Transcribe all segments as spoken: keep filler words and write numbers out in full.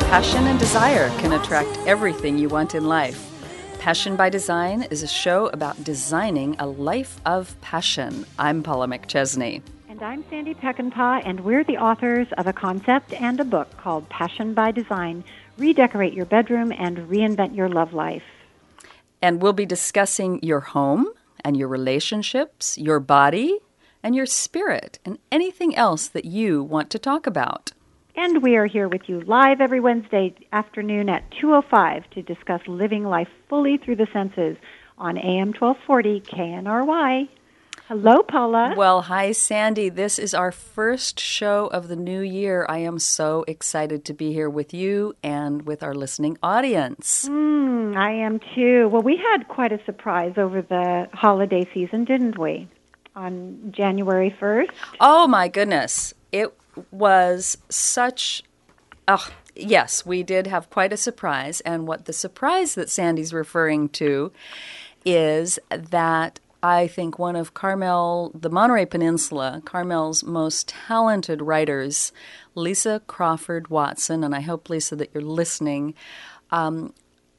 Passion and desire can attract everything you want in life. Passion by Design is a show about designing a life of passion. I'm Paula McChesney. And I'm Sandy Peckinpah, and we're the authors of a concept and a book called Passion by Design, Redecorate Your Bedroom and Reinvent Your Love Life. And we'll be discussing your home and your relationships, your body and your spirit, and anything else that you want to talk about. And we are here with you live every Wednesday afternoon at two oh five to discuss living life fully through the senses on A M twelve forty K N R Y. Hello, Paula. Well, hi, Sandy. This is our first show of the new year. I am so excited to be here with you and with our listening audience. Mm, I am too. Well, we had quite a surprise over the holiday season, didn't we? On January first. Oh, my goodness. It was such... Oh, yes, we did have quite a surprise. And what the surprise that Sandy's referring to is that I think one of Carmel, the Monterey Peninsula, Carmel's most talented writers, Lisa Crawford Watson, and I hope, Lisa, that you're listening, um,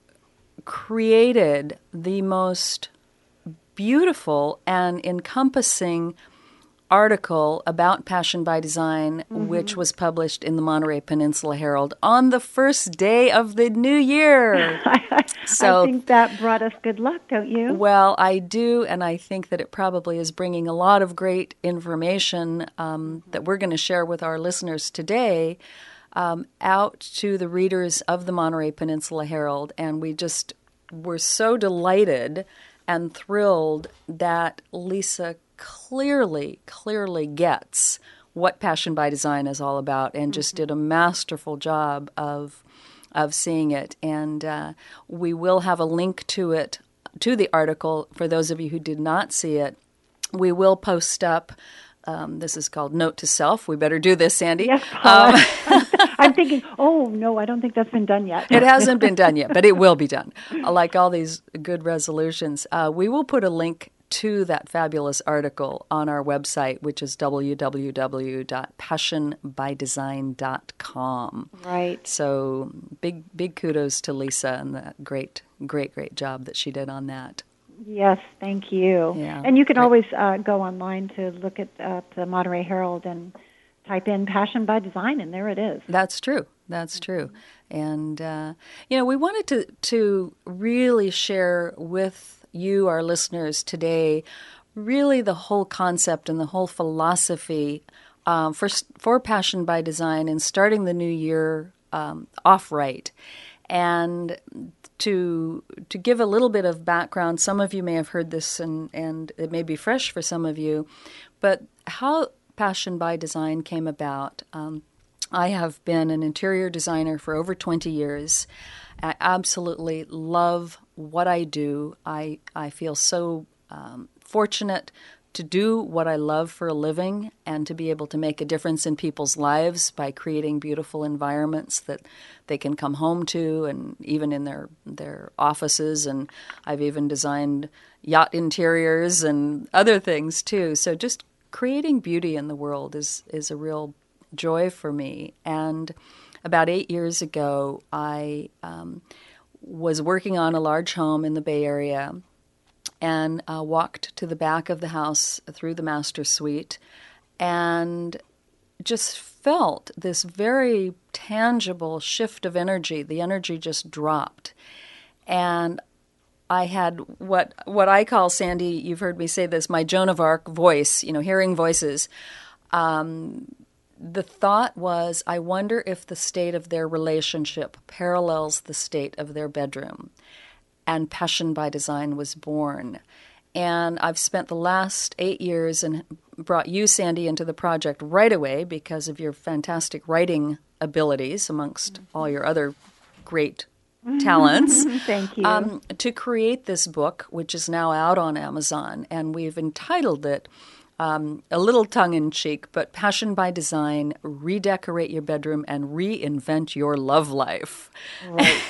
created the most beautiful and encompassing article about Passion by Design, mm-hmm. which was published in the Monterey Peninsula Herald on the first day of the new year. So, I think that brought us good luck, don't you? Well, I do, and I think that it probably is bringing a lot of great information um, that we're going to share with our listeners today um, out to the readers of the Monterey Peninsula Herald, and we just were so delighted and thrilled that Lisa clearly, clearly gets what Passion by Design is all about and just mm-hmm. did a masterful job of of seeing it. And uh, we will have a link to it, to the article, for those of you who did not see it. We will post up, um, this is called Note to Self. We better do this, Sandy. Yes, Paula. Um, I'm thinking, oh, no, I don't think that's been done yet. It hasn't been done yet, but it will be done. Like all these good resolutions. Uh, we will put a link to that fabulous article on our website, which is w w w dot passion by design dot com. Right. So big, big kudos to Lisa and the great, great, great job that she did on that. Yes, thank you. Yeah, and you can great. always uh, go online to look at uh, the Monterey Herald and type in Passion by Design, and there it is. That's true. That's true. And, uh, you know, we wanted to, to really share with you, our listeners, today, really the whole concept and the whole philosophy um, for for Passion by Design and starting the new year um, off right. And to to give a little bit of background, some of you may have heard this and, and it may be fresh for some of you, but how Passion by Design came about. Um, I have been an interior designer for over twenty years. I absolutely love what I do. I, I feel so um, fortunate to do what I love for a living and to be able to make a difference in people's lives by creating beautiful environments that they can come home to, and even in their, their offices. And I've even designed yacht interiors and other things too. So just creating beauty in the world is, is a real joy for me. And about eight years ago, I um, was working on a large home in the Bay Area and uh, walked to the back of the house through the master suite and just felt this very tangible shift of energy. The energy just dropped. And I had what what I call, Sandy, you've heard me say this, my Joan of Arc voice, you know, hearing voices. Um The thought was, I wonder if the state of their relationship parallels the state of their bedroom. And Passion by Design was born. And I've spent the last eight years and brought you, Sandy, into the project right away because of your fantastic writing abilities, amongst mm-hmm. all your other great talents. Thank you. Um, to create this book, which is now out on Amazon. And we've entitled it, Um, a little tongue-in-cheek, but Passion by Design, Redecorate Your Bedroom and Reinvent Your Love Life. Right.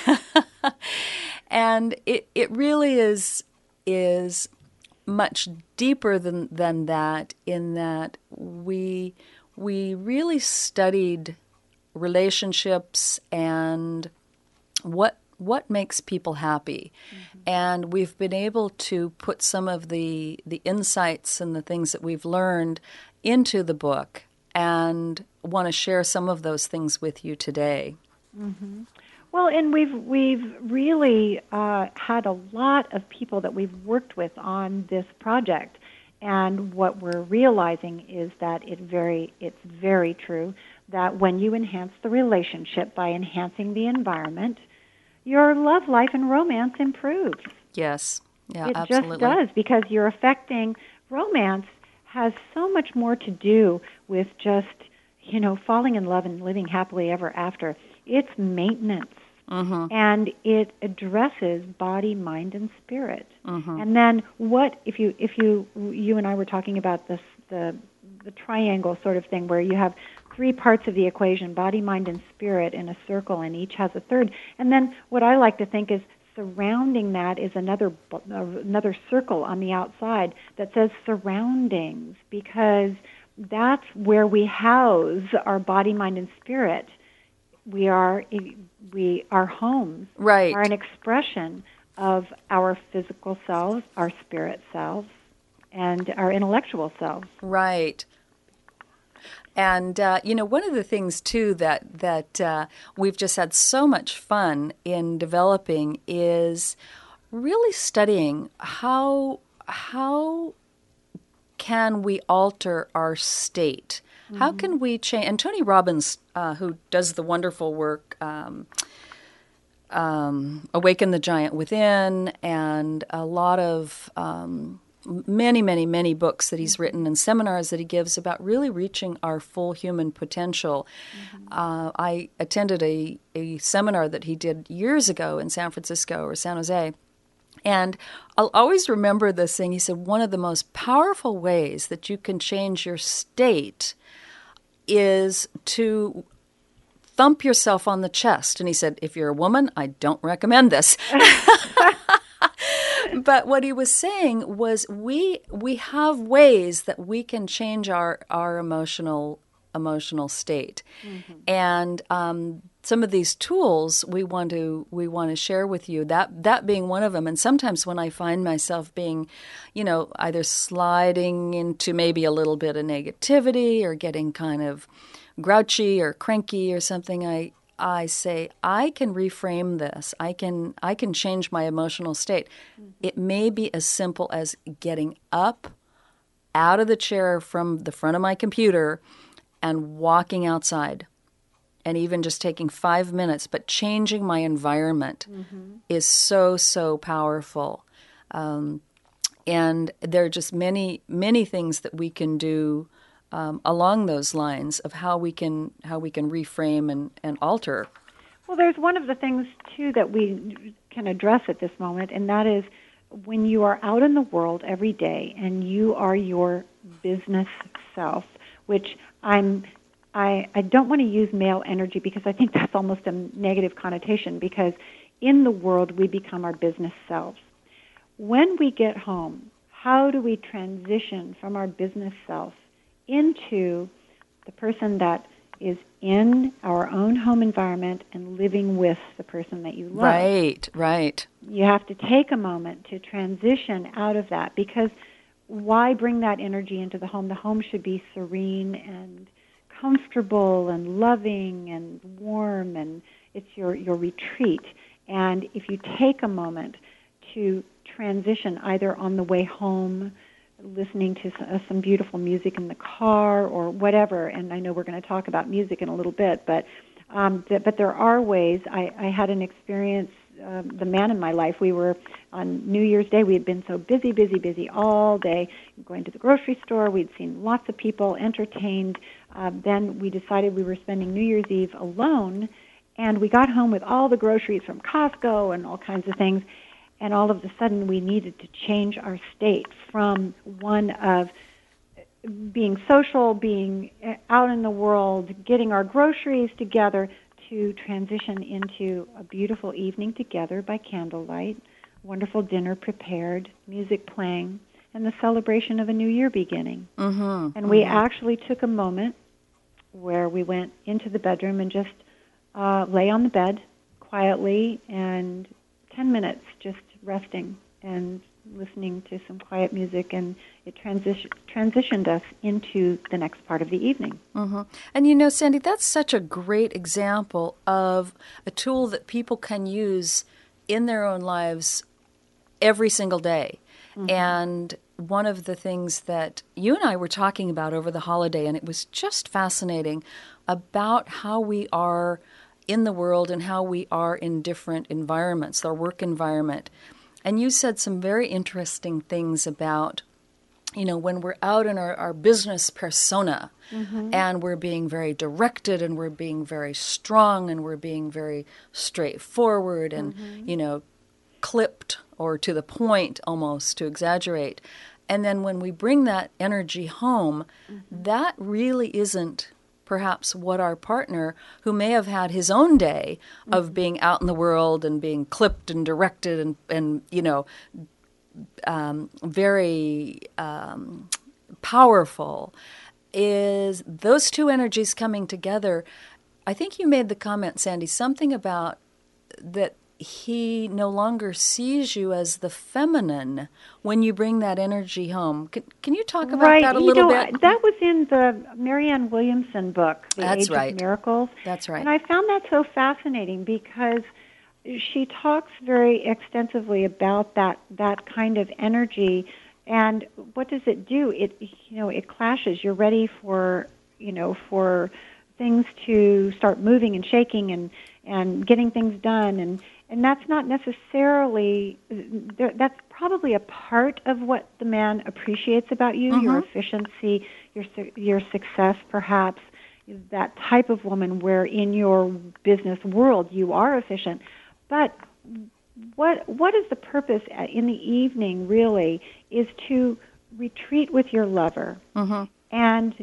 And it, it really is is much deeper than, than that, in that we we really studied relationships and what what makes people happy. Mm-hmm. And we've been able to put some of the the insights and the things that we've learned into the book, and want to share some of those things with you today. Mm-hmm. Well, and we've we've really uh, had a lot of people that we've worked with on this project, and what we're realizing is that it very it's very true that when you enhance the relationship by enhancing the environment, your love life and romance improves. Yes, yeah, it absolutely. just does, because you're affecting romance has so much more to do with just, you know, falling in love and living happily ever after. It's maintenance. Mm-hmm. And it addresses body, mind, and spirit. Mm-hmm. And then what if you if you you and I were talking about this the the triangle sort of thing, where you have three parts of the equation: body, mind, and spirit in a circle, and each has a third. And then what I like to think is surrounding that is another another circle on the outside that says surroundings, because that's where we house our body, mind, and spirit. We are we our homes right. are an expression of our physical selves, our spirit selves, and our intellectual selves. Right. And uh, you know, one of the things too that that uh, we've just had so much fun in developing is really studying how how can we alter our state. How can we change? And Tony Robbins, uh, who does the wonderful work, um, um, Awaken the Giant Within, and a lot of um, many, many, many books that he's written and seminars that he gives about really reaching our full human potential. Mm-hmm. Uh, I attended a, a seminar that he did years ago in San Francisco or San Jose. And I'll always remember this thing. He said, one of the most powerful ways that you can change your state is to thump yourself on the chest. And he said, if you're a woman, I don't recommend this. But what he was saying was we we have ways that we can change our, our emotional emotional state. Mm-hmm. And um, some of these tools we want to we want to share with you, that that being one of them. And sometimes when I find myself being, you know, either sliding into maybe a little bit of negativity or getting kind of grouchy or cranky or something, I I say, I can reframe this. I can I can change my emotional state. Mm-hmm. It may be as simple as getting up out of the chair from the front of my computer and walking outside, and even just taking five minutes, but changing my environment mm-hmm. is so, so powerful. Um, and there are just many, many things that we can do um, along those lines of how we can how we can reframe and, and alter. Well, there's one of the things, too, that we can address at this moment, and that is when you are out in the world every day and you are your business self, which I'm, I, I don't want to use male energy because I think that's almost a negative connotation, because in the world we become our business selves. When we get home, how do we transition from our business self into the person that is in our own home environment and living with the person that you love? Right, right. You have to take a moment to transition out of that, because why bring that energy into the home? The home should be serene and comfortable and loving and warm, and it's your, your retreat. And if you take a moment to transition either on the way home, listening to some beautiful music in the car or whatever, and I know we're going to talk about music in a little bit, but um, th- but there are ways. I, I had an experience, uh, the man in my life, we were on New Year's Day, we had been so busy, busy, busy all day, going to the grocery store, we'd seen lots of people, entertained, uh, then we decided we were spending New Year's Eve alone, and we got home with all the groceries from Costco and all kinds of things. And all of a sudden, we needed to change our state from one of being social, being out in the world, getting our groceries together, to transition into a beautiful evening together by candlelight, wonderful dinner prepared, music playing, and the celebration of a new year beginning. Mm-hmm. And we mm-hmm. actually took a moment where we went into the bedroom and just uh, lay on the bed quietly and ten minutes just resting and listening to some quiet music, and it transition, transitioned us into the next part of the evening. Mm-hmm. And you know, Sandy, that's such a great example of a tool that people can use in their own lives every single day. Mm-hmm. And one of the things that you and I were talking about over the holiday, and it was just fascinating, about how we are in the world and how we are in different environments, our work environment. And you said some very interesting things about, you know, when we're out in our, our business persona, mm-hmm. and we're being very directed and we're being very strong and we're being very straightforward and, mm-hmm. you know, clipped or to the point almost, to exaggerate. And then when we bring that energy home, mm-hmm. that really isn't perhaps what our partner, who may have had his own day mm-hmm. of being out in the world and being clipped and directed and, and you know, um, very um, powerful, is those two energies coming together. I think you made the comment, Sandy, something about that he no longer sees you as the feminine when you bring that energy home. Can, can you talk about right. that a you little know, bit? That was in the Marianne Williamson book, The That's Age right. of Miracles. That's right. And I found that so fascinating because she talks very extensively about that, that kind of energy. And what does it do? It, you know, it clashes. You're ready for, you know, for things to start moving and shaking and, and getting things done. And, and that's not necessarily, that's probably a part of what the man appreciates about you, mm-hmm. your efficiency, your your success perhaps, that type of woman where in your business world you are efficient. But what what is the purpose in the evening really is to retreat with your lover, mm-hmm. and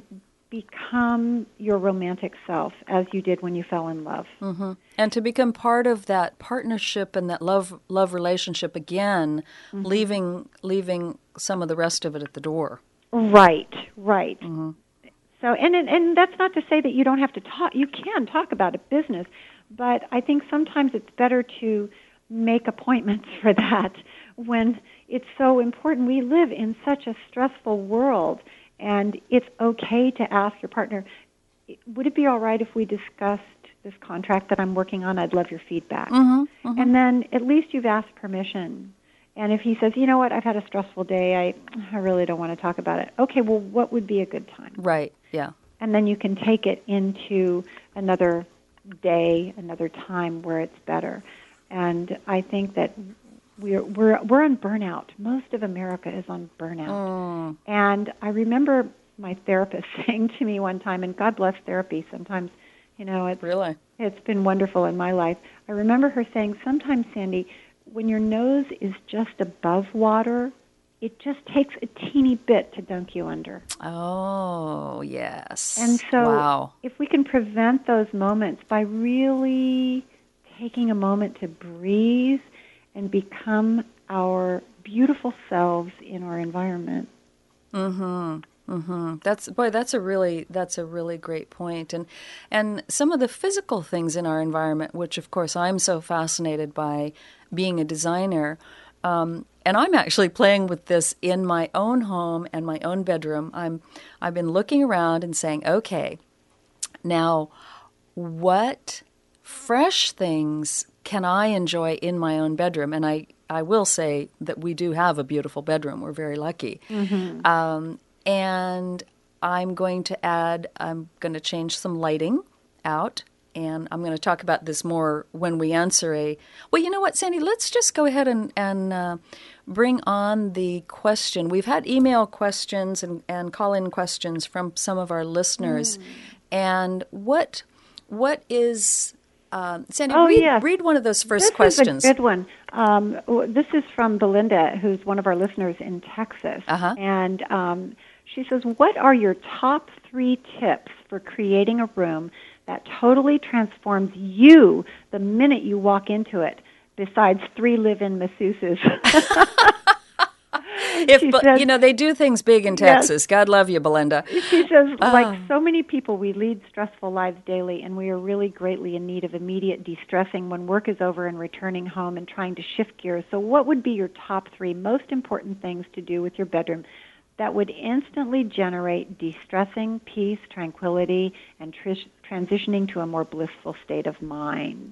become your romantic self as you did when you fell in love. Mm-hmm. And to become part of that partnership and that love love relationship again, mm-hmm. leaving leaving some of the rest of it at the door. Right, right. Mm-hmm. So, and and that's not to say that you don't have to talk. You can talk about a business, but I think sometimes it's better to make appointments for that when it's so important. We live in such a stressful world. And it's okay to ask your partner, would it be all right if we discussed this contract that I'm working on? I'd love your feedback. Mm-hmm, mm-hmm. And then at least you've asked permission. And if he says, you know what, I've had a stressful day, I, I really don't want to talk about it. Okay, well, what would be a good time? Right, yeah. And then you can take it into another day, another time where it's better. And I think that We're we're we're on burnout. Most of America is on burnout. Mm. And I remember my therapist saying to me one time, and God bless therapy. Sometimes, you know, it's really it's been wonderful in my life. I remember her saying, sometimes, Sandy, when your nose is just above water, it just takes a teeny bit to dunk you under. Oh, yes. And so, wow. if we can prevent those moments by really taking a moment to breathe and become our beautiful selves in our environment. Mm-hmm. Mm-hmm. That's boy. That's a really that's a really great point. And and some of the physical things in our environment, which of course I'm so fascinated by, being a designer. Um, and I'm actually playing with this in my own home and my own bedroom. I'm I've been looking around and saying, okay, now what fresh things can I enjoy in my own bedroom? And I, I will say that we do have a beautiful bedroom. We're very lucky. Mm-hmm. Um, and I'm going to add, I'm going to change some lighting out. And I'm going to talk about this more when we answer a... Well, you know what, Sandy? Let's just go ahead and, and uh, bring on the question. We've had email questions and, and call-in questions from some of our listeners. Mm. And what what is... Um, Sandy, oh, read, yes. read one of those first this questions. This is a good one. Um, this is from Belinda, who's one of our listeners in Texas. Uh-huh. And um, she says, what are your top three tips for creating a room that totally transforms you the minute you walk into it, besides three live-in masseuses? if She but says- you know they do things big in Yes. Texas. God love you, Belinda. She says, Oh. like so many people, we lead stressful lives daily, and we are really greatly in need of immediate de-stressing when work is over and returning home and trying to shift gears. So what would be your top three most important things to do with your bedroom that would instantly generate de-stressing, peace, tranquility, and tr- transitioning to a more blissful state of mind?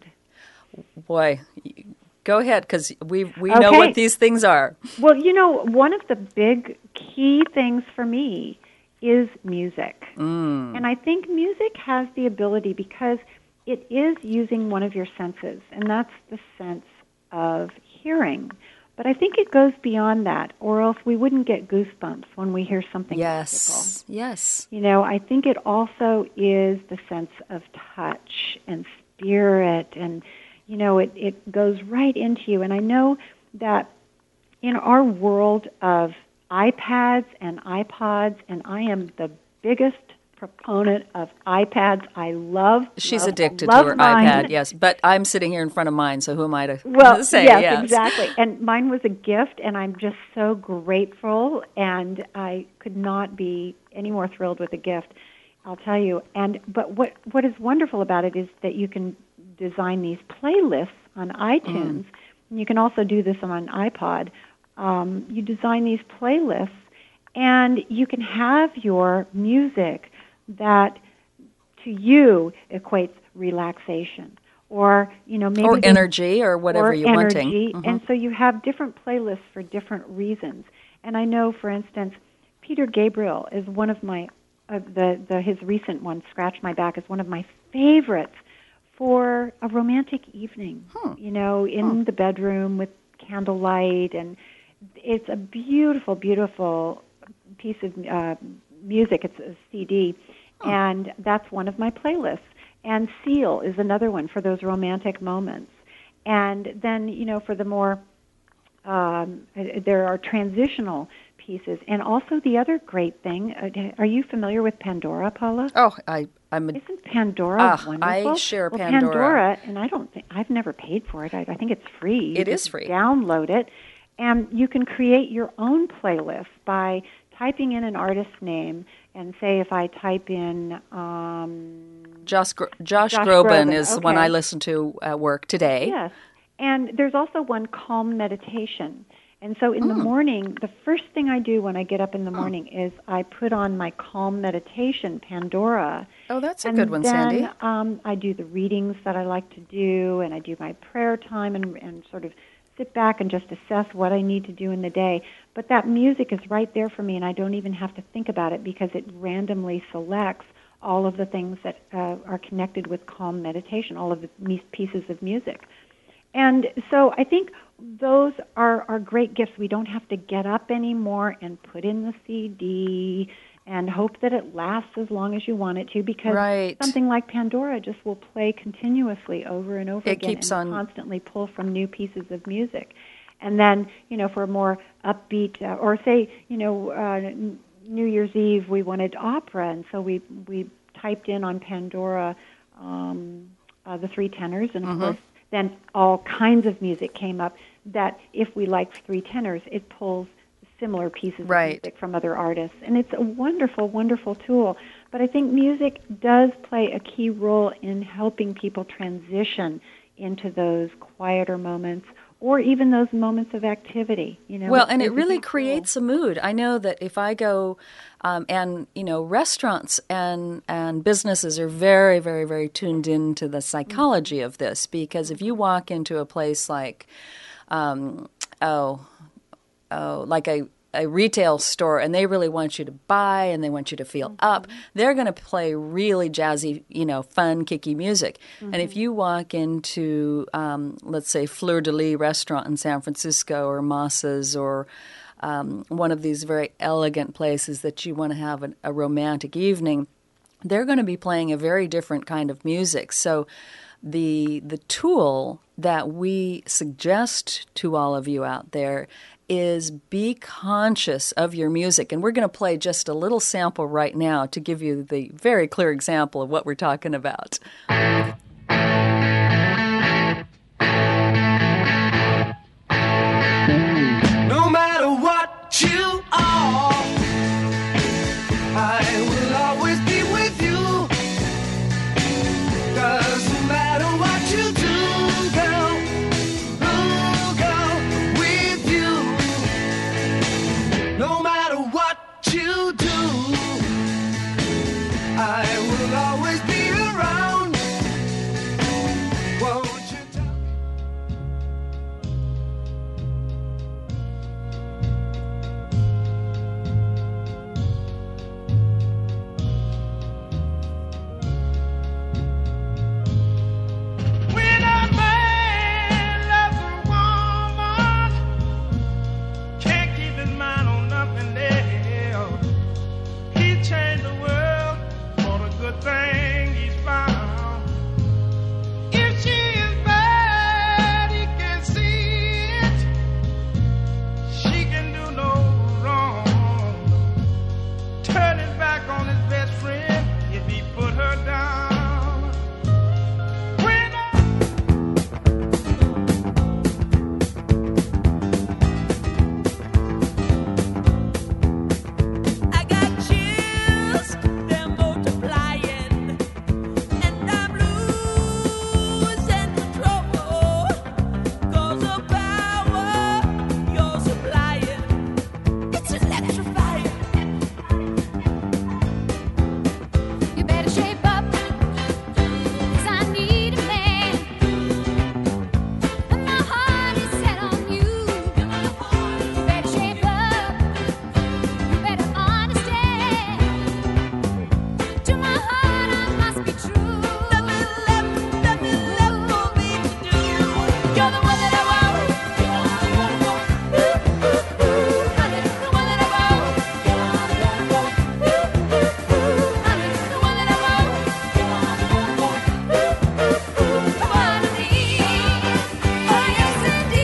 Boy, go ahead, because we we know Okay. what these things are. Well, you know, one of the big key things for me is music. Mm. And I think music has the ability, because it is using one of your senses, and that's the sense of hearing. But I think it goes beyond that, or else we wouldn't get goosebumps when we hear something Yes, musical. yes. You know, I think it also is the sense of touch and spirit, and, you know, it, it goes right into you. And I know that in our world of iPads and iPods, and I am the biggest proponent of iPads. I love. She's love, addicted love to her mine. iPad, yes. But I'm sitting here in front of mine, so who am I to Well, say? yes, Yes, exactly. And mine was a gift, and I'm just so grateful, and I could not be any more thrilled with the gift, I'll tell you. And but what what is wonderful about it is that you can design these playlists on iTunes, mm. and you can also do this on an iPod. Um, you design these playlists, and you can have your music that to you equates relaxation, or you know maybe or energy, or whatever or you're energy. wanting. Mm-hmm. And so you have different playlists for different reasons. And I know, for instance, Peter Gabriel is one of my uh, the the his recent one, "Scratch My Back," is one of my favorites for a romantic evening. Hmm. You know, in hmm. the bedroom with candlelight, and it's a beautiful, beautiful piece of uh, music. It's a C D. Oh. And that's one of my playlists. And Seal is another one for those romantic moments. And then, you know, for the more, um, there are transitional pieces. And also the other great thing, uh, are you familiar with Pandora, Paula? Oh, I, I'm a... Isn't Pandora uh, wonderful? I share well, Pandora. Pandora, and I don't think, I've never paid for it. I, I think it's free. You it just is free. Download it. And you can create your own playlist by typing in an artist's name, and say if I type in um, Josh, Gro- Josh, Josh Groban, Groban is okay. one I listen to at work today. Yes, and there's also one, Calm Meditation. And so in mm. the morning, the first thing I do when I get up in the morning oh. is I put on my Calm Meditation, Pandora. Oh, that's a and good one, then, Sandy. Um, I do the readings that I like to do, and I do my prayer time, and, and sort of sit back and just assess what I need to do in the day. But that music is right there for me, and I don't even have to think about it because it randomly selects all of the things that uh, are connected with calm meditation, all of the pieces of music. And so I think those are, are great gifts. We don't have to get up anymore and put in the C D and hope that it lasts as long as you want it to, because right. something like Pandora just will play continuously over and over it again keeps and on... constantly pull from new pieces of music. And then, you know, for a more upbeat, uh, or say, you know, uh, New Year's Eve, we wanted opera, and so we we typed in on Pandora um, uh, the Three Tenors, and of mm-hmm. course, then all kinds of music came up that if we liked Three Tenors, it pulls similar pieces right. of music from other artists. And it's a wonderful, wonderful tool. But I think music does play a key role in helping people transition into those quieter moments, or even those moments of activity. You know, well, and it really creates a mood. I know that if I go, um, and you know, restaurants and and businesses are very, very, very tuned into the psychology mm-hmm. of this, because if you walk into a place like, um, oh, oh, like a a retail store, and they really want you to buy and they want you to feel mm-hmm. up, they're going to play really jazzy, you know, fun, kicky music. Mm-hmm. And if you walk into, um, let's say, Fleur de Lis restaurant in San Francisco, or Massa's, or um, one of these very elegant places that you want to have an, a romantic evening, they're going to be playing a very different kind of music. So the the tool that we suggest to all of you out there is be conscious of your music. And we're going to play just a little sample right now to give you the very clear example of what we're talking about. No matter what you I will always be around. Won't you tell when a man loves a woman, can't keep his mind on nothing else. He changed the world for the good thing he's found. If she is bad, he can see it. She can do no wrong. Turning back on his best friend if he put her down. When I I got chills, they're multiplying, and I'm losing control. 'Cause the power you're supplying, it's electrifying. You better shape up, 'cause I need a man. And my heart is set on you. You better shape up, you better understand. To my heart I must be true. Nothing left, nothing left for me to do. You're the one that I want. Ooh, ooh, ooh, honey, the one that I want. Ooh, ooh, ooh, honey, the one that I want. Ooh, ooh, ooh, the one I need. Oh, yes,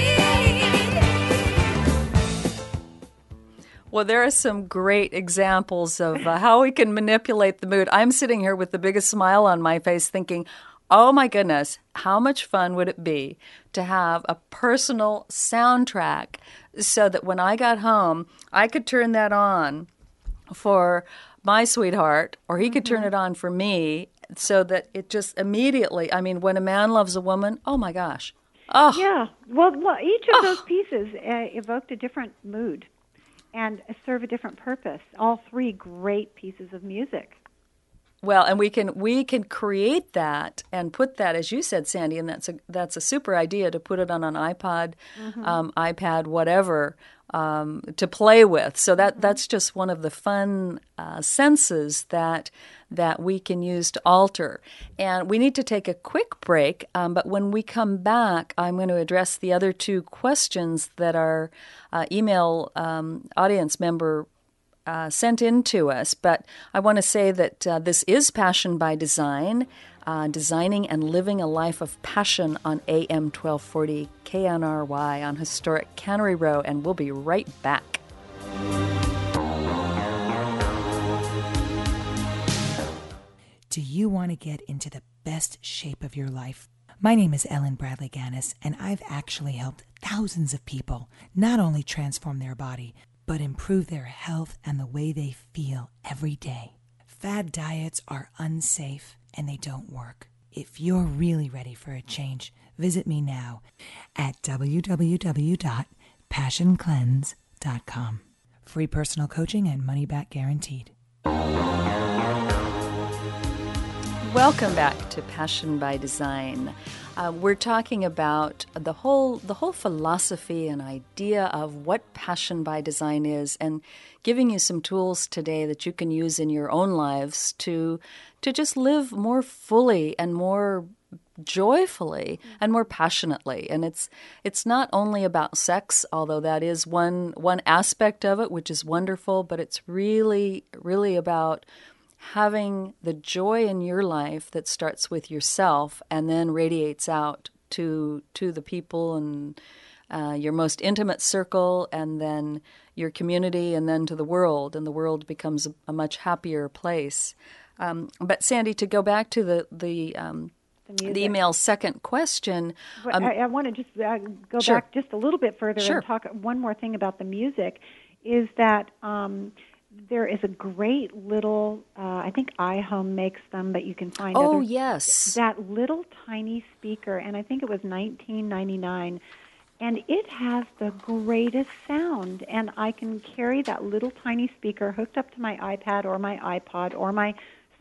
indeed. Well, there are some great examples of uh, how we can manipulate the mood. I'm sitting here with the biggest smile on my face thinking, oh my goodness, how much fun would it be to have a personal soundtrack so that when I got home, I could turn that on for my sweetheart, or he could turn it on for me, so that it just immediately, I mean, when a man loves a woman, oh my gosh. Oh, Yeah. Well, well each of those pieces uh, evoked a different mood and serve a different purpose. All three great pieces of music. well, and we can we can create that and put that, as you said, Sandy, and that's a that's a super idea to put it on an iPod, um, iPad, whatever, um, to play with. So that that's just one of the fun uh, senses that that we can use to alter. And we need to take a quick break, um, but when we come back, I'm going to address the other two questions that our uh, email um, audience member Uh, sent in to us. But I want to say that uh, this is Passion by Design, uh, designing and living a life of passion on A M twelve forty K N R Y on historic Cannery Row, and we'll be right back. Do you want to get into the best shape of your life? My name is Ellen Bradley Gannis, and I've actually helped thousands of people not only transform their body, but improve their health and the way they feel every day. Fad diets are unsafe and they don't work. If you're really ready for a change, visit me now at w w w dot passion cleanse dot com. Free personal coaching and money back guaranteed. Welcome back to Passion by Design. Uh, we're talking about the whole the whole philosophy and idea of what Passion by Design is, and giving you some tools today that you can use in your own lives to to just live more fully and more joyfully and more passionately. And it's it's not only about sex, although that is one one aspect of it, which is wonderful, but it's really really about having the joy in your life that starts with yourself and then radiates out to to the people and uh, your most intimate circle, and then your community, and then to the world, and the world becomes a, a much happier place. Um, but Sandy, to go back to the the, um, The the email's second question, But um, I, I want to just uh, go Sure. back just a little bit further Sure. and talk one more thing about the music, is that um, there is a great little, uh, I think iHome makes them, but you can find oh other, yes, that little tiny speaker, and I think it was nineteen ninety-nine, and it has the greatest sound, and I can carry that little tiny speaker hooked up to my iPad or my iPod or my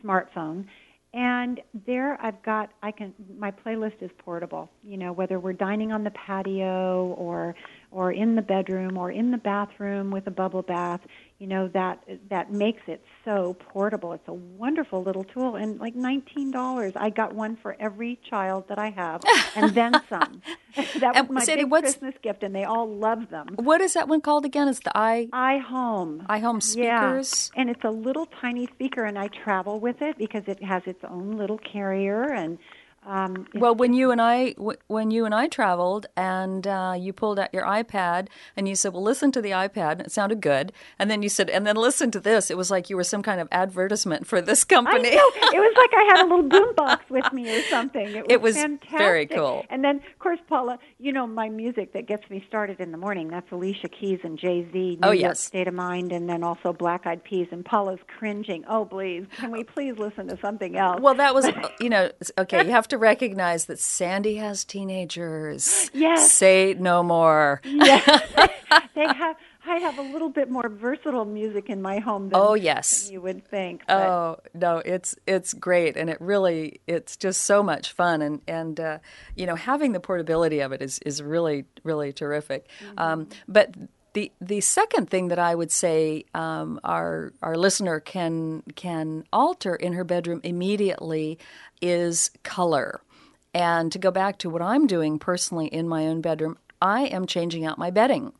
smartphone. And there I've got, I can, my playlist is portable, you know, whether we're dining on the patio or or in the bedroom or in the bathroom with a bubble bath, you know, that that makes it so portable. It's a wonderful little tool. And like nineteen dollars, I got one for every child that I have, and then some. That was And my Sandy, big what's- Christmas gift, and they all love them. What is that one called again? It's the i iHome. iHome speakers. Yeah, and it's a little tiny speaker, and I travel with it because it has its own little carrier. And um, it's Well, when you and I w- when you and I traveled, and uh, you pulled out your iPad, and you said, "Well, listen to the iPad," and it sounded good. And then you said, "And then listen to this." It was like you were some kind of advertisement for this I company. know. It was like I had a little boombox with me or something. It was, It was fantastic. very cool. And then, of course, Paula, you know my music that gets me started in the morning. That's Alicia Keys and Jay-Z, New Oh, York yes. State of Mind, and then also Black Eyed Peas. And Paula's cringing. Oh, please, can we please listen to something else? Well, that was, you know, okay, you have to recognize that Sandy has teenagers. Yes. Say no more. Yes, they have. I have a little bit more versatile music in my home than, Oh, yes. than you would think. But Oh no, it's it's great, and it really it's just so much fun, and and uh, you know, having the portability of it is is really really terrific. Um, but the the second thing that I would say um, our our listener can can alter in her bedroom immediately is color. And to go back to what I'm doing personally in my own bedroom, I am changing out my bedding.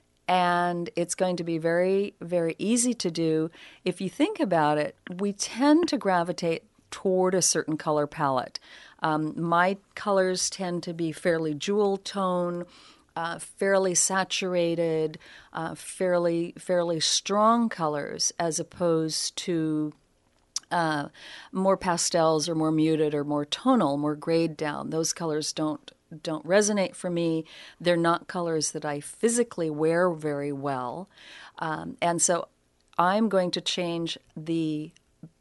And it's going to be very, very easy to do. If you think about it, we tend to gravitate toward a certain color palette. Um, my colors tend to be fairly jewel tone, uh, fairly saturated, uh, fairly, fairly strong colors, as opposed to uh, more pastels or more muted or more tonal, more grayed down. Those colors don't don't resonate for me. They're not colors that I physically wear very well. Um, and so I'm going to change the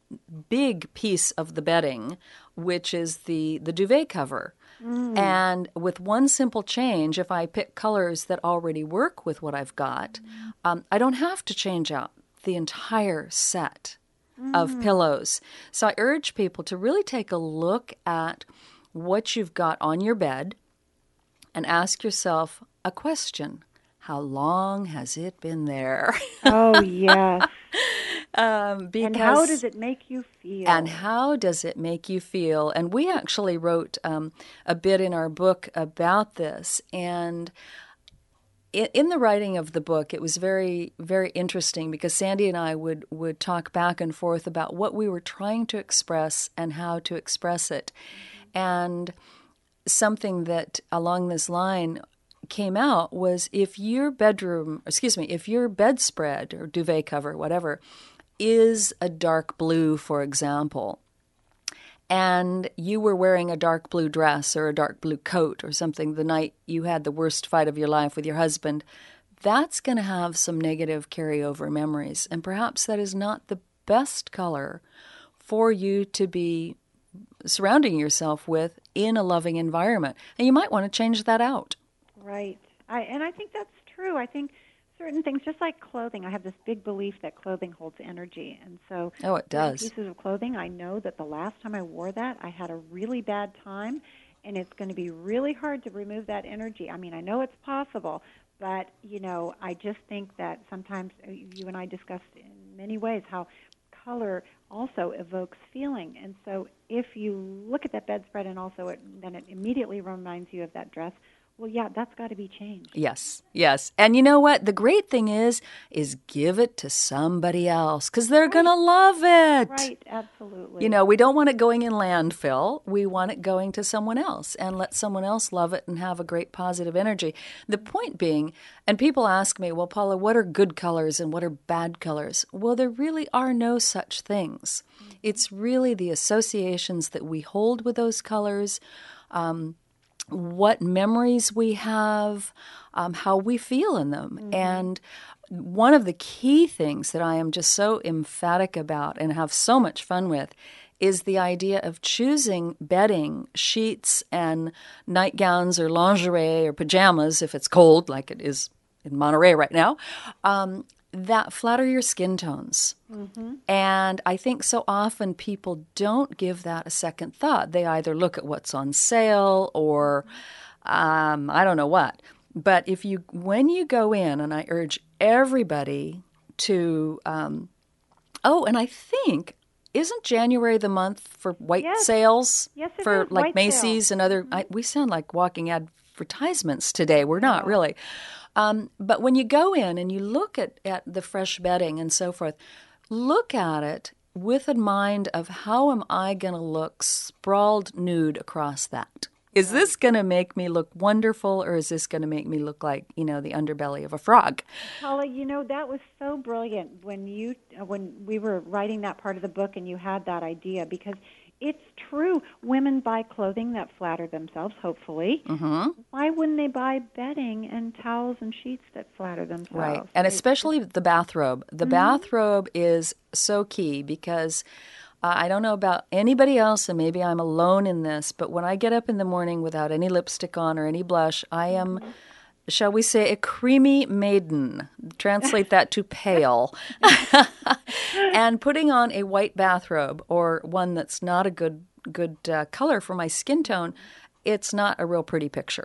big piece of the bedding, which is the, the duvet cover. Mm. And with one simple change, if I pick colors that already work with what I've got, um, I don't have to change out the entire set mm. of pillows. So I urge people to really take a look at what you've got on your bed and ask yourself a question. How long has it been there? Oh, yes. um, because, and how does it make you feel? And how does it make you feel? And we actually wrote um, a bit in our book about this. And in, in the writing of the book, it was very, very interesting because Sandy and I would, would talk back and forth about what we were trying to express and how to express it. And something that along this line came out was if your bedroom, excuse me, if your bedspread or duvet cover, whatever, is a dark blue, for example, and you were wearing a dark blue dress or a dark blue coat or something the night you had the worst fight of your life with your husband, that's going to have some negative carryover memories. And perhaps that is not the best color for you to be surrounding yourself with in a loving environment. And you might want to change that out. Right. I, and I think that's true. I think certain things, just like clothing, I have this big belief that clothing holds energy. And so oh, it does. pieces of clothing, I know that the last time I wore that, I had a really bad time, and it's going to be really hard to remove that energy. I mean, I know it's possible, but, you know, I just think that sometimes you and I discussed in many ways how color also evokes feeling. And so if you look at that bedspread and also it, then it immediately reminds you of that dress, well, yeah, that's got to be changed. Yes, yes. And you know what? The great thing is, is give it to somebody else because they're Right. going to love it. Right, absolutely. You know, we don't want it going in landfill. We want it going to someone else and let someone else love it and have a great positive energy. The point being, and people ask me, well, Paula, what are good colors and what are bad colors? Well, there really are no such things. Mm-hmm. It's really the associations that we hold with those colors, um, what memories we have, um, how we feel in them. Mm-hmm. And one of the key things that I am just so emphatic about and have so much fun with is the idea of choosing bedding, sheets, and nightgowns or lingerie or pajamas if it's cold, like it is in Monterey right now, um, that flatter your skin tones. And I think so often people don't give that a second thought. They either look at what's on sale or um, I don't know what. But if you, when you go in, and I urge everybody to, um, oh, and I think, isn't January the month for white Yes. sales? Yes, it for is, like white Macy's sale. and other. I, we sound like walking advertisements today. We're not really. Um, but when you go in and you look at, at the fresh bedding and so forth, look at it with a mind of how am I going to look sprawled nude across that? Is this going to make me look wonderful, or is this going to make me look like, you know, the underbelly of a frog? Paula, you know, that was so brilliant when you uh, when we were writing that part of the book and you had that idea, because it's true. Women buy clothing that flatter themselves, hopefully. Mm-hmm. Why wouldn't they buy bedding and towels and sheets that flatter themselves? Right. And It- especially the bathrobe. The bathrobe is so key because uh, I don't know about anybody else, and maybe I'm alone in this, but when I get up in the morning without any lipstick on or any blush, I am, shall we say, a creamy maiden. Translate that to pale. And putting on a white bathrobe or one that's not a good good uh, color for my skin tone, it's not a real pretty picture.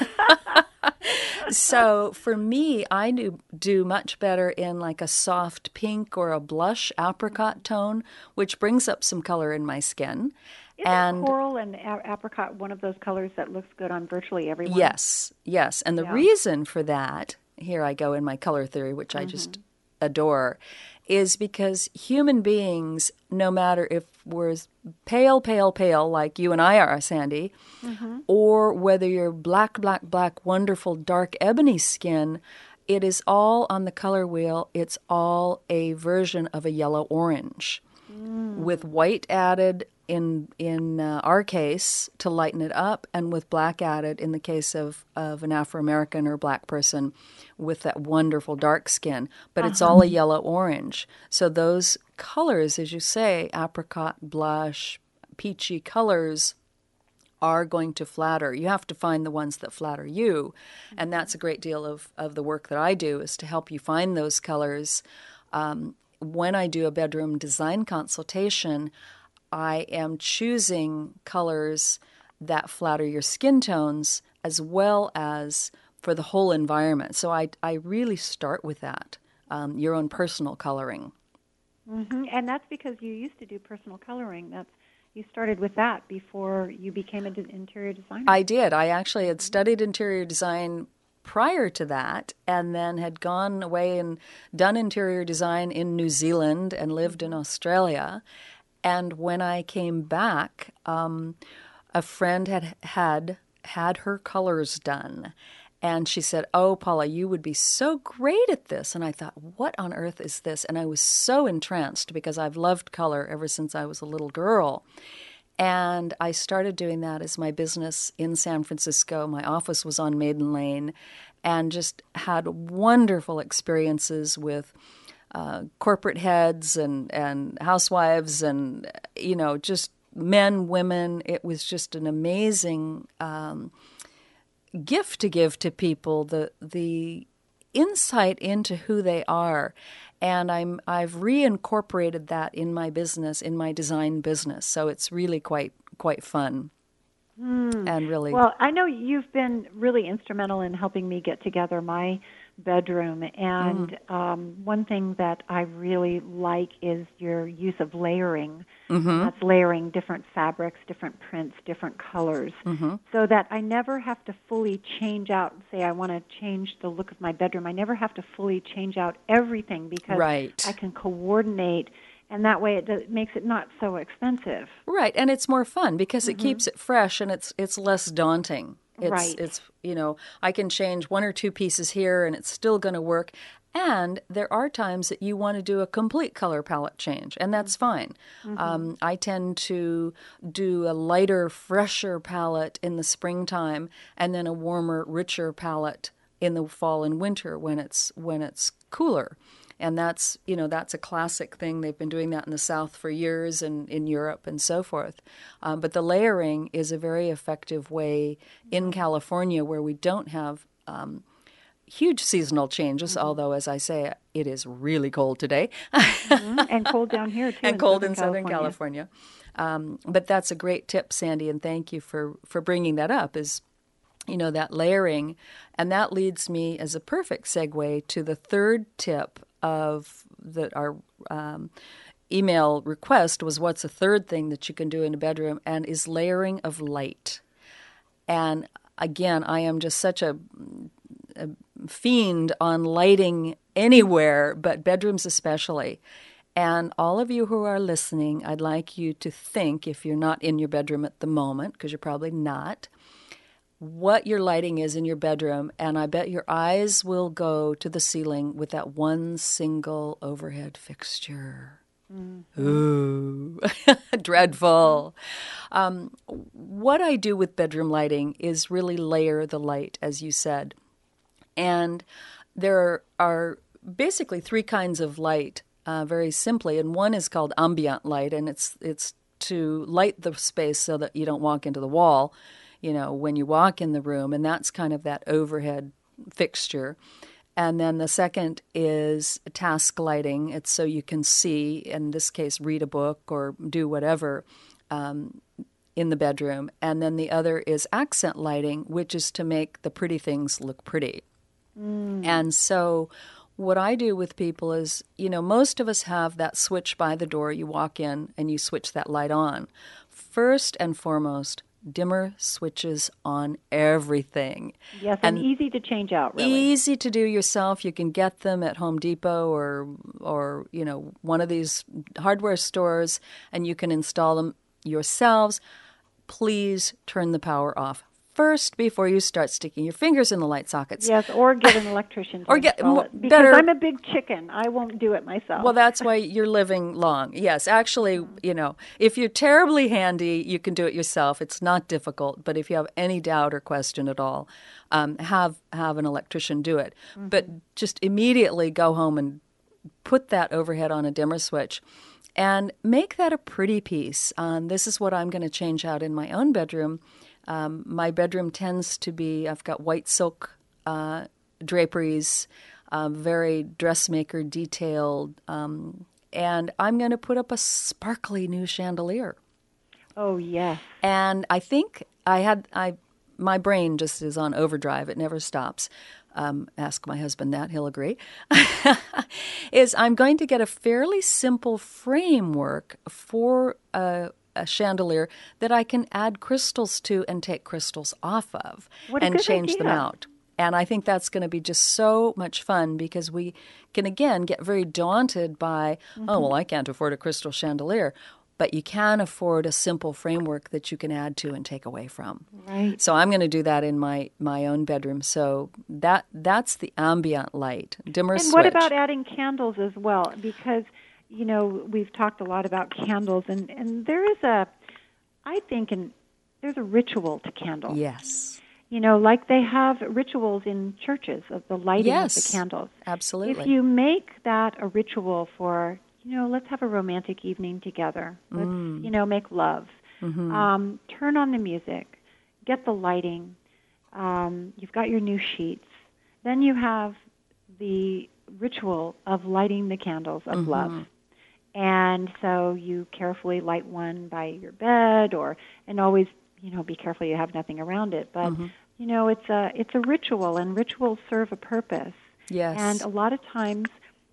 So for me, I do, do much better in like a soft pink or a blush apricot tone, which brings up some color in my skin. Isn't and coral and a- apricot one of those colors that looks good on virtually everyone? yes, yes. And the Yeah. reason for that, here I go in my color theory, which I just adore, is because human beings, no matter if we're pale, pale, pale, like you and I are, Sandy, or whether you're black, black, black, wonderful, dark ebony skin, it is all on the color wheel. It's all a version of a yellow orange with white added in in uh, our case to lighten it up, and with black added in the case of, of an Afro-American or black person with that wonderful dark skin. But it's all a yellow-orange. So those colors, as you say, apricot, blush, peachy colors, are going to flatter. You have to find the ones that flatter you. And that's a great deal of, of the work that I do, is to help you find those colors. Um, when I do a bedroom design consultation, I am choosing colors that flatter your skin tones as well as for the whole environment. So I, I really start with that, um, your own personal coloring. hmm And that's because you used to do personal coloring. That's you started with that before you became an interior designer. I did. I actually had studied interior design prior to that, and then had gone away and done interior design in New Zealand and lived in Australia. And when I came back, um, a friend had had had her colors done. And she said, "Oh, Paula, you would be so great at this." And I thought, what on earth is this? And I was so entranced because I've loved color ever since I was a little girl. And I started doing that as my business in San Francisco. My office was on Maiden Lane, and just had wonderful experiences with uh, corporate heads and, and housewives and, you know, just men, women. It was just an amazing um, gift to give to people, the the insight into who they are. And I'm I've reincorporated that in my business, in my design business. So it's really quite quite fun. And really Well, I know you've been really instrumental in helping me get together my bedroom. And um, one thing that I really like is your use of layering. Mhm. That's layering different fabrics, different prints, different colors, so that I never have to fully change out, say I want to change the look of my bedroom. I never have to fully change out everything because Right. I can coordinate, and that way it does, makes it not so expensive. Right, and it's more fun because it keeps it fresh, and it's it's less daunting. It's Right. it's you know, I can change one or two pieces here and it's still going to work. And there are times that you want to do a complete color palette change, and that's fine. Um, I tend to do a lighter, fresher palette in the springtime, and then a warmer, richer palette in the fall and winter when it's when it's cooler. And that's, you know, that's a classic thing. They've been doing that in the South for years and in Europe and so forth. Um, but the layering is a very effective way in California, where we don't have, um, huge seasonal changes, although, as I say, it is really cold today. Mhm. And cold down here, too. and in cold Southern in Southern California. Um, but that's a great tip, Sandy, and thank you for, for bringing that up, is, you know, that layering. And that leads me as a perfect segue to the third tip of the, our um, email request was, what's a third thing that you can do in a bedroom, and is layering of light. And again, I am just such a, a fiend on lighting anywhere, but bedrooms especially. And all of you who are listening, I'd like you to think, if you're not in your bedroom at the moment, because you're probably not, what your lighting is in your bedroom. And I bet your eyes will go to the ceiling with that one single overhead fixture. Mm-hmm. Ooh, dreadful. Um, what I do with bedroom lighting is really layer the light, as you said. And there are basically three kinds of light, uh, very simply. And one is called ambient light, and it's it's to light the space so that you don't walk into the wall, you know, when you walk in the room. And that's kind of that overhead fixture. And then the second is task lighting. It's so you can see, in this case, read a book or do whatever um, in the bedroom. And then the other is accent lighting, which is to make the pretty things look pretty. Mm. And so what I do with people is, you know, most of us have that switch by the door. You walk in and you switch that light on. First and foremost, dimmer switches on everything. Yes, and, and easy to change out, really. Easy to do yourself. You can get them at Home Depot or, or you know, one of these hardware stores, and you can install them yourselves. Please turn the power off first before you start sticking your fingers in the light sockets. Yes, or get an electrician to or get install m- it. Because better. I'm a big chicken. I won't do it myself. Well, that's why you're living long. Yes, actually, you know, if you're terribly handy, you can do it yourself. It's not difficult. But if you have any doubt or question at all, um, have have an electrician do it. Mm-hmm. But just immediately go home and put that overhead on a dimmer switch. And make that a pretty piece. Um, this is what I'm going to change out in my own bedroom. Um, my bedroom tends to be, I've got white silk uh, draperies, uh, very dressmaker detailed, um, and I'm going to put up a sparkly new chandelier. Oh, yes. And I think I had, I my brain just is on overdrive. It never stops. Um, ask my husband that, he'll agree, is I'm going to get a fairly simple framework for a, a chandelier that I can add crystals to and take crystals off of What a and good change idea. them out. And I think that's going to be just so much fun because we can, again, get very daunted by, mm-hmm. oh, well, I can't afford a crystal chandelier. But you can afford a simple framework that you can add to and take away from. Right. So I'm going to do that in my, my own bedroom. So that that's the ambient light, dimmer and switch. what about adding candles as well? Because, you know, we've talked a lot about candles, and, and there is a, I think, an, there's a ritual to candles. Yes. You know, like they have rituals in churches of the lighting yes, of the candles. Absolutely. If you make that a ritual for, you know, let's have a romantic evening together. Let's, mm. you know, make love. Mm-hmm. Um, turn on the music. Get the lighting. Um, you've got your new sheets. Then you have the ritual of lighting the candles of mm-hmm. love. And so you carefully light one by your bed, or and always, you know, be careful you have nothing around it. But mm-hmm. you know, it's a it's a ritual, and rituals serve a purpose. Yes. And a lot of times,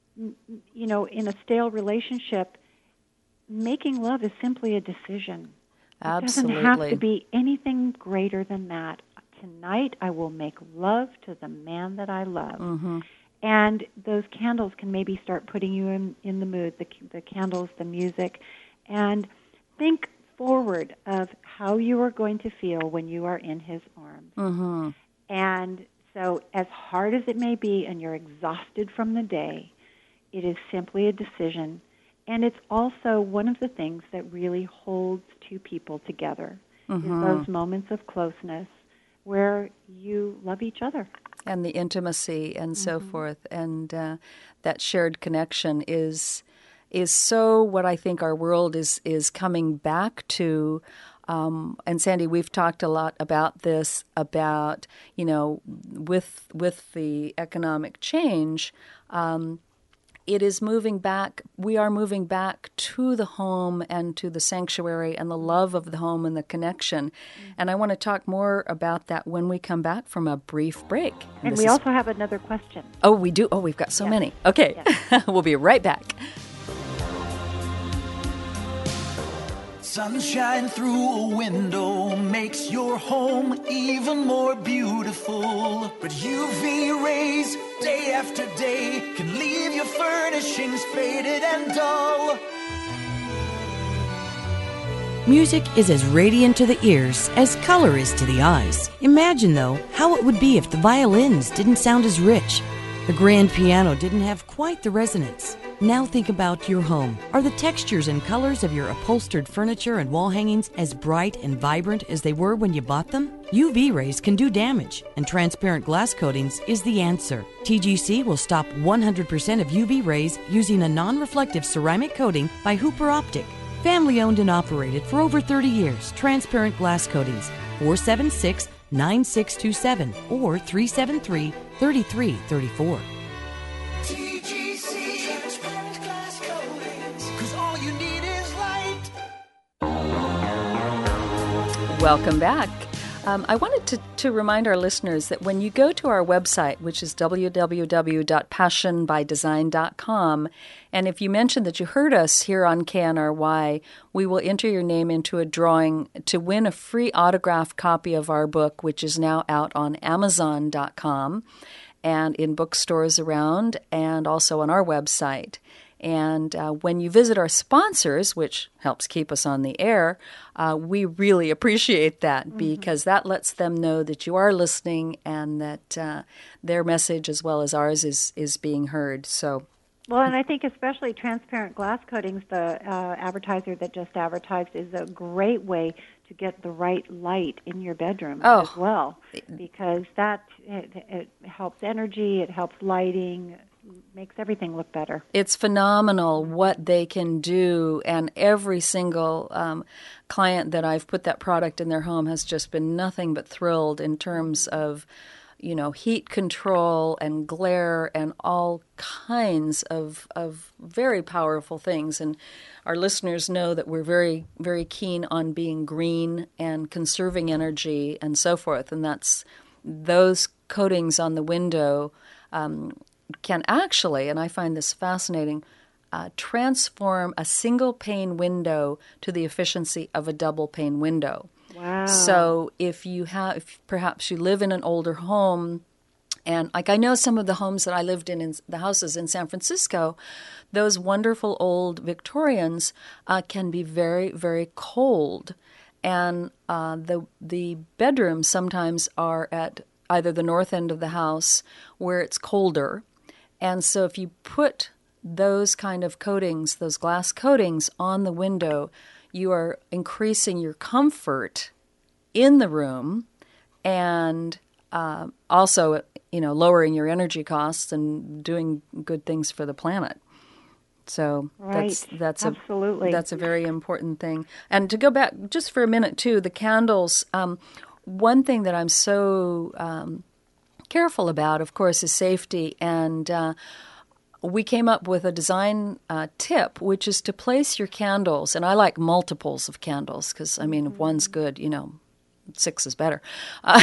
you know, in a stale relationship, making love is simply a decision. Absolutely. It doesn't have to be anything greater than that. Tonight I will make love to the man that I love. Mm-hmm. And those candles can maybe start putting you in, in the mood, the, the candles, the music. And think forward of how you are going to feel when you are in his arms. Mm-hmm. And so as hard as it may be and you're exhausted from the day, it is simply a decision, and it's also one of the things that really holds two people together, mm-hmm. is those moments of closeness where you love each other. And the intimacy and mm-hmm. so forth, and uh, that shared connection is is so what I think our world is, is coming back to. Um, and Sandy, we've talked a lot about this, about, you know, with with the economic change, um, it is moving back. We are moving back to the home and to the sanctuary and the love of the home and the connection. And I want to talk more about that when we come back from a brief break. And this we is- also have another question. Oh, we do? Oh, we've got so Yes. many. Okay. We'll be right back. Sunshine through a window makes your home even more beautiful. But U V rays, day after day, can leave your furnishings faded and dull. Music is as radiant to the ears as color is to the eyes. Imagine, though, how it would be if the violins didn't sound as rich. The grand piano didn't have quite the resonance. Now think about your home. Are the textures and colors of your upholstered furniture and wall hangings as bright and vibrant as they were when you bought them? U V rays can do damage, and transparent glass coatings is the answer. T G C will stop one hundred percent of U V rays using a non-reflective ceramic coating by Hooper Optic. Family owned and operated for over thirty years. Transparent glass coatings. four seven six, nine six two seven or three seven three, three three three four. T G C, transparent glass coatings, 'cause all you need is light. Welcome back. Um, I wanted to, to remind our listeners that when you go to our website, which is w w w dot passion by design dot com, and if you mention that you heard us here on K N R Y, we will enter your name into a drawing to win a free autographed copy of our book, which is now out on amazon dot com and in bookstores around, and also on our website. And uh, when you visit our sponsors, which helps keep us on the air, uh, we really appreciate that because that lets them know that you are listening and that uh, their message as well as ours is, is being heard. So, Well, and I think especially transparent glass coatings, the uh, advertiser that just advertised, is a great way to get the right light in your bedroom Oh. as well, because that it, it helps energy, it helps lighting, makes everything look better. it's phenomenal what they can do, and every single um, client that I've put that product in their home has just been nothing but thrilled in terms of, you know, heat control and glare and all kinds of of very powerful things. And our listeners know that we're very, very keen on being green and conserving energy and so forth. And that's those coatings on the window um, can actually, and I find this fascinating, uh, transform a single pane window to the efficiency of a double pane window. Wow. So if you have, if perhaps you live in an older home, and like I know some of the homes that I lived in, in the houses in San Francisco, those wonderful old Victorians uh, can be very, very cold. And uh, the the bedrooms sometimes are at either the north end of the house where it's colder. And so if you put those kind of coatings, those glass coatings on the window, you are increasing your comfort in the room and uh, also, you know, lowering your energy costs and doing good things for the planet. So that's Right. that's Absolutely. a that's a very important thing. And to go back just for a minute too, the candles. Um, one thing that I'm so um, careful about, of course, is safety. And uh, we came up with a design uh, tip, which is to place your candles. And I like multiples of candles because, I mean, if one's good, you know, six is better. Uh,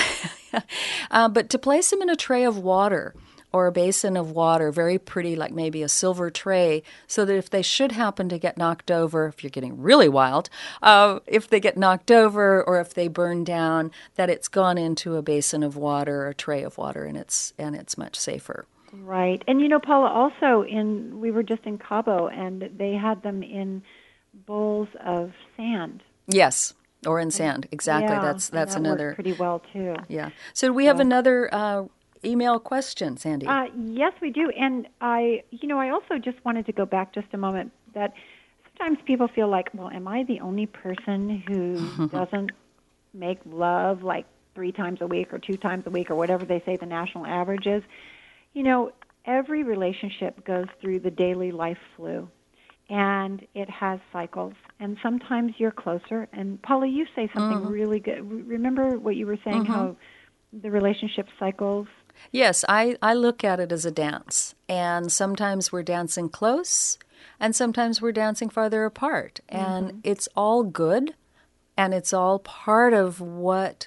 uh, but to place them in a tray of water or a basin of water, very pretty, like maybe a silver tray, so that if they should happen to get knocked over, if you're getting really wild, uh, if they get knocked over or if they burn down, that it's gone into a basin of water or a tray of water, and it's and it's much safer. Right. And you know, Paula, also in we were just in Cabo, and they had them in bowls of sand. Yes, or in sand. Exactly. Yeah, that's and that's that another. worked pretty well too. Yeah. So we have another uh, email question, Sandy. Uh, yes, we do. And I, you know, I also just wanted to go back just a moment that sometimes people feel like, well, am I the only person who doesn't make love like three times a week or two times a week or whatever they say the national average is? You know, every relationship goes through the daily life flu. and it has cycles. And sometimes you're closer. And Paula, you say something Mm-hmm. really good. R- Remember what you were saying, how the relationship cycles? Yes, I, I look at it as a dance. And sometimes we're dancing close, and sometimes we're dancing farther apart. And it's all good, and it's all part of what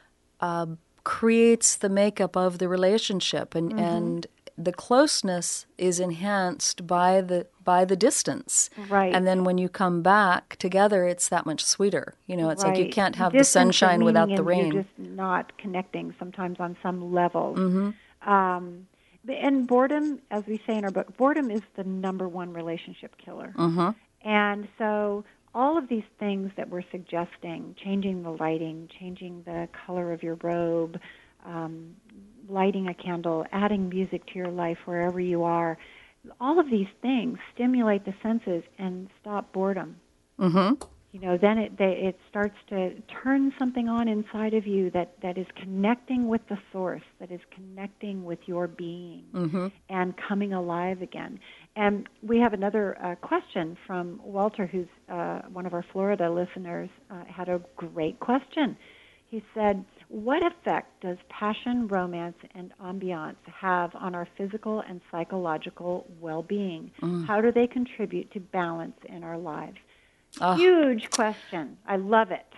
uh, creates the makeup of the relationship. And, and the closeness is enhanced by the by the distance. Right. And then when you come back together, it's that much sweeter. You know, it's like you Right. can't have the Distance is sunshine without meaning the in rain. You're just not connecting sometimes on some level. Mm-hmm. Um, the- and boredom, as we say in our book, boredom is the number one relationship killer. Mm-hmm. And so all of these things that we're suggesting, changing the lighting, changing the color of your robe, um, lighting a candle, adding music to your life wherever you are, all of these things stimulate the senses and stop boredom. Mm-hmm. You know, then it they, it starts to turn something on inside of you that, that is connecting with the source, that is connecting with your being Mm-hmm. and coming alive again. And we have another uh, question from Walter, who's uh, one of our Florida listeners, uh, had a great question. He said, what effect does passion, romance, and ambiance have on our physical and psychological well-being? How do they contribute to balance in our lives? Oh. Huge question. I love it.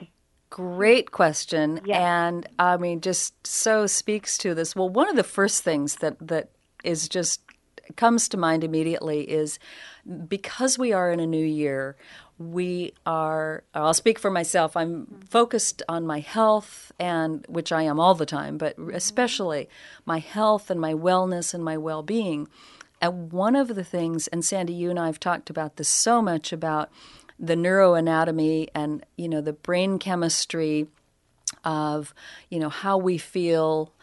Great question. Yes. And I mean, just so speaks to this. Well, one of the first things that, that is just comes to mind immediately is because we are in a new year, we are, I'll speak for myself, I'm focused on my health, and which I am all the time, but especially my health and my wellness and my well-being. And one of the things, and Sandy, you and I have talked about this so much, about the neuroanatomy and, you know, the brain chemistry of, you know, how we feel,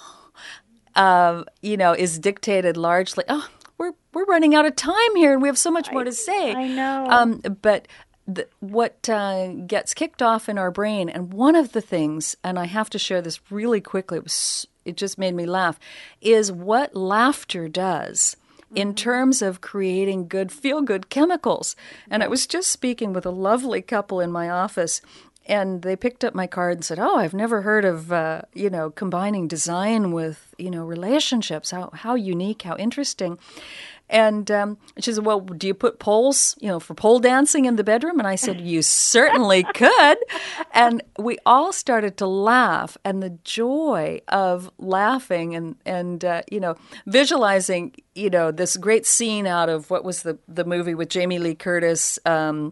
uh, you know, is dictated largely. Oh, we're we're running out of time here, and we have so much more to say. I know. Um, but the, what uh, gets kicked off in our brain, and one of the things, and I have to share this really quickly. It was it just made me laugh, is what laughter does in terms of creating good feel-good chemicals. And I was just speaking with a lovely couple in my office, and they picked up my card and said, "Oh, I've never heard of uh, you know combining design with you know relationships. How how unique, how interesting." And um, she said, "Well, do you put poles, you know, for pole dancing in the bedroom?" And I said, "You certainly could." And we all started to laugh, and the joy of laughing and and uh, you know visualizing, you know, this great scene out of what was the the movie with Jamie Lee Curtis. Um,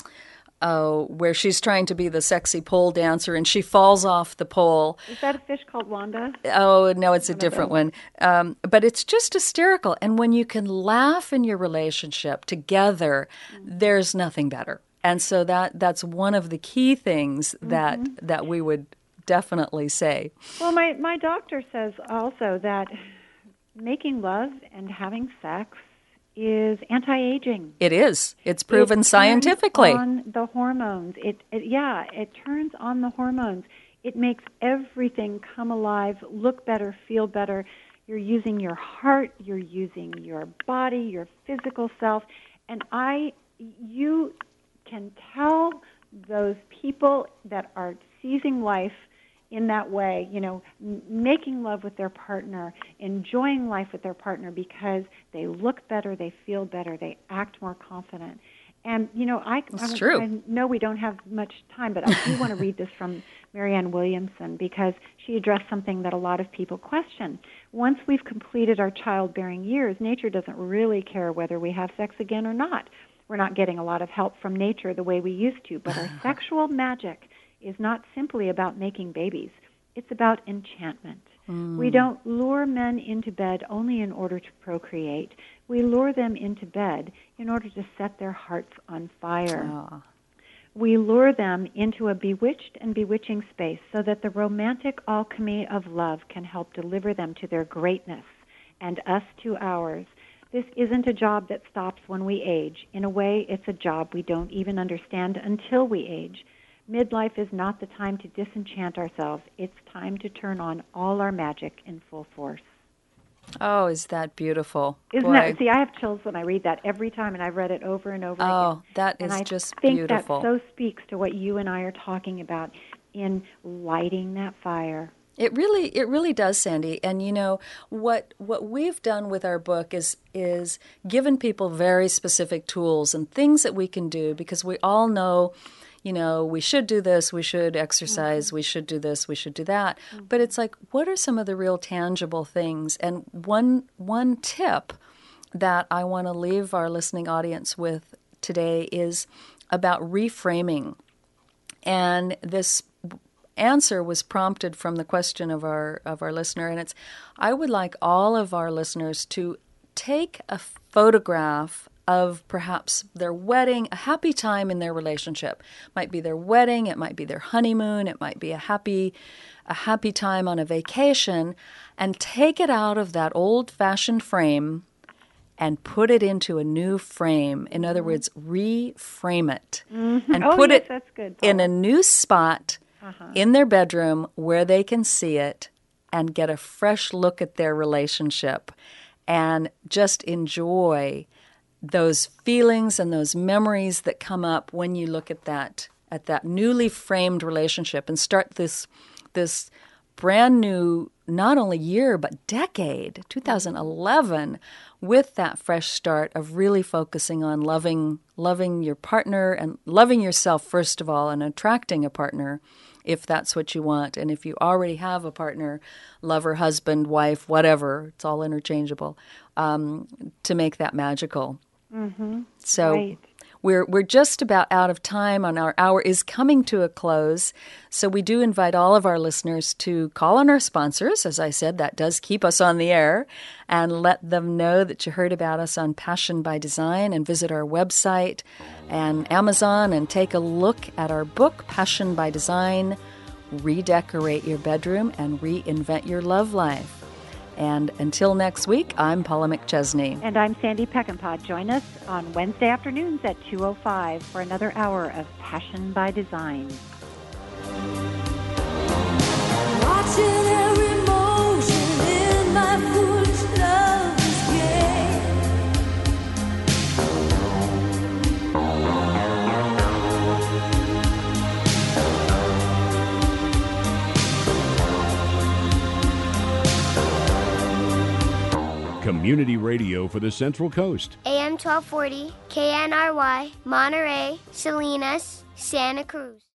Oh, where she's trying to be the sexy pole dancer and she falls off the pole. Is that a fish called Wanda? Oh, no, it's a different one. Um, but it's just hysterical. And when you can laugh in your relationship together, there's nothing better. And so that that's one of the key things that that we would definitely say. Well, my, my doctor says also that making love and having sex is anti-aging. It is. It's proven It scientifically. turns on the hormones. It, it yeah, it turns on the hormones. It makes everything come alive, look better, feel better. You're using your heart, you're using your body, your physical self, and I you can tell those people that are seizing life in that way, you know, m- making love with their partner, enjoying life with their partner because they look better, they feel better, they act more confident. And, you know, I, That's I, true. I know we don't have much time, but I do want to read this from Marianne Williamson because she addressed something that a lot of people question. Once we've completed our childbearing years, nature doesn't really care whether we have sex again or not. We're not getting a lot of help from nature the way we used to, but our sexual magic is not simply about making babies. It's about enchantment. Mm. We don't lure men into bed only in order to procreate. We lure them into bed in order to set their hearts on fire. Oh. We lure them into a bewitched and bewitching space so that the romantic alchemy of love can help deliver them to their greatness and us to ours. This isn't a job that stops when we age. In a way, it's a job we don't even understand until we age. Midlife is not the time to disenchant ourselves. It's time to turn on all our magic in full force. Oh, is that beautiful? Isn't Boy. that, see, I have chills when I read that every time, and I've read it over and over Oh, again. that and is I just think beautiful. that so speaks to what you and I are talking about in lighting that fire. It really, it really does, Sandy. And you know what? What we've done with our book is is given people very specific tools and things that we can do, because we all know, you know, we should do this, we should exercise, Mm-hmm. we should do this, we should do that. Mm-hmm. But it's like, what are some of the real tangible things? And one one tip that I want to leave our listening audience with today is about reframing. And this answer was prompted from the question of our of our listener, and it's, I would like all of our listeners to take a photograph of perhaps their wedding, a happy time in their relationship. Might be their wedding, it might be their honeymoon, it might be a happy a happy time on a vacation, and take it out of that old-fashioned frame and put it into a new frame. In other words, reframe it. Mm-hmm. And Oh, put yes, it that's good, in Paula. a new spot Uh-huh. in their bedroom where they can see it and get a fresh look at their relationship and just enjoy those feelings and those memories that come up when you look at that at that newly framed relationship, and start this this brand new, not only year but decade, two thousand eleven, with that fresh start of really focusing on loving loving your partner and loving yourself first of all, and attracting a partner if that's what you want. And if you already have a partner, lover, husband, wife, whatever, it's all interchangeable, um, to make that magical. Mm-hmm. So Right. we're we're just about out of time, and our hour is coming to a close. So we do invite all of our listeners to call on our sponsors. As I said, that does keep us on the air, and let them know that you heard about us on Passion by Design, and visit our website and Amazon and take a look at our book, Passion by Design, Redecorate Your Bedroom and Reinvent Your Love Life. And until next week, I'm Paula McChesney. And I'm Sandy Peckinpah. Join us on Wednesday afternoons at two oh five for another hour of Passion by Design. Watching every motion in my foolish love's game. Community radio for the Central Coast. A M twelve forty, K N R Y, Monterey, Salinas, Santa Cruz.